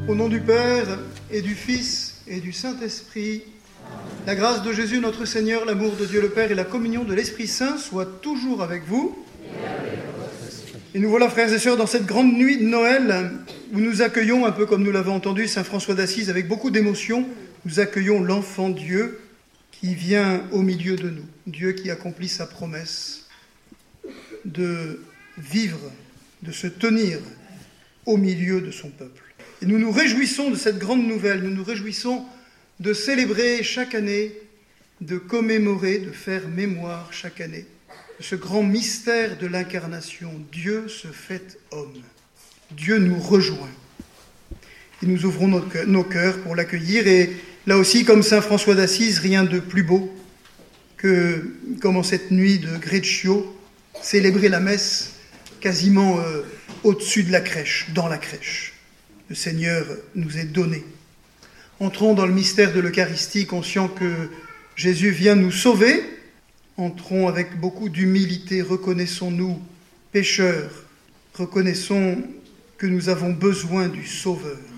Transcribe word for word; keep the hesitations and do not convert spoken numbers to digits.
Au nom du Père, et du Fils, et du Saint-Esprit, la grâce de Jésus notre Seigneur, l'amour de Dieu le Père et la communion de l'Esprit Saint soient toujours avec vous. Et nous voilà, frères et sœurs, dans cette grande nuit de Noël, où nous accueillons, un peu comme nous l'avons entendu, Saint François d'Assise, avec beaucoup d'émotion, nous accueillons l'enfant Dieu qui vient au milieu de nous. Dieu qui accomplit sa promesse de vivre, de se tenir au milieu de son peuple. Et nous nous réjouissons de cette grande nouvelle, nous nous réjouissons de célébrer chaque année, de commémorer, de faire mémoire chaque année de ce grand mystère de l'incarnation. Dieu se fait homme. Dieu nous rejoint. Et nous ouvrons nos cœurs pour l'accueillir. Et là aussi, comme saint François d'Assise, rien de plus beau que, comme en cette nuit de Greccio, célébrer la messe quasiment euh, au-dessus de la crèche, dans la crèche. Le Seigneur nous est donné. Entrons dans le mystère de l'Eucharistie, conscients que Jésus vient nous sauver. Entrons avec beaucoup d'humilité, reconnaissons-nous pécheurs, reconnaissons que nous avons besoin du Sauveur.